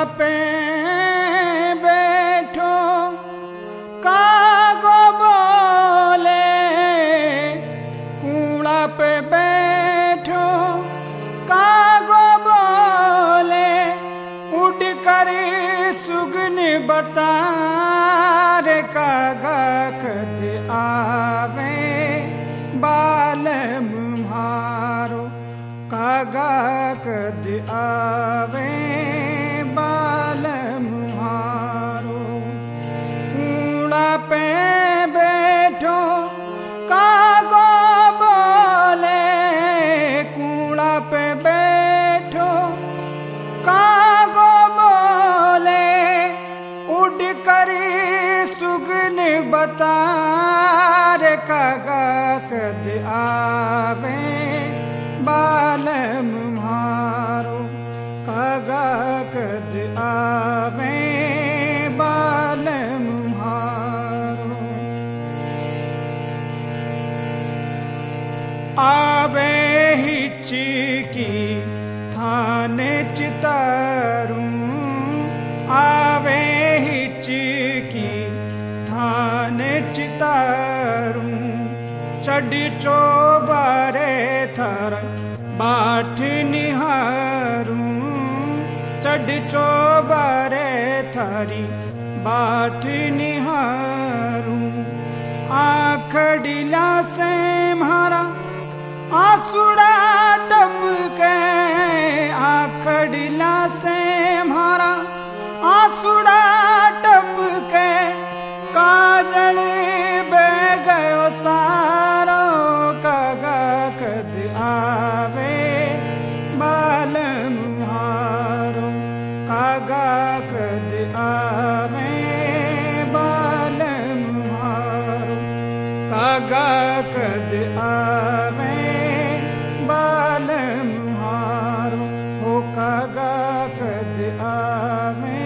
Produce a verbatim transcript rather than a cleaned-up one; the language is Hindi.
पे बैठो कागो बोले, कूड़ा पे बैठो कागो बोले, उड़ कर सुगन बता रे कागा कद आवे बाल मुहारो, कागा कद आवे बाल मुहारो। कूड़ा पे बैठो कागो बोले, कूड़ा पे बैठो कागो बोले, उड़ कर सुगन बता रे कागा कद आवे बाल मुहारो, कागा कद आवे बाल मुहारो। आवे हिचकी थाने चितारूं, आवे हिचकी थाने चितारूं, चढ़ चोबारे थर बाट निहारूं, चढ़ चोबारे थारी बाट निहारूं। आखड़िला से मारा आंसुड़ा टपके, आखड़िला से मारा आंसुड़ा टपके, काजल बह गयो सारो, कागा कद आवे बाल मुहारो, कागा कद आवे बाल मुहारो, कागा कद आवे बाल मुहारो, हो कागा कद आवे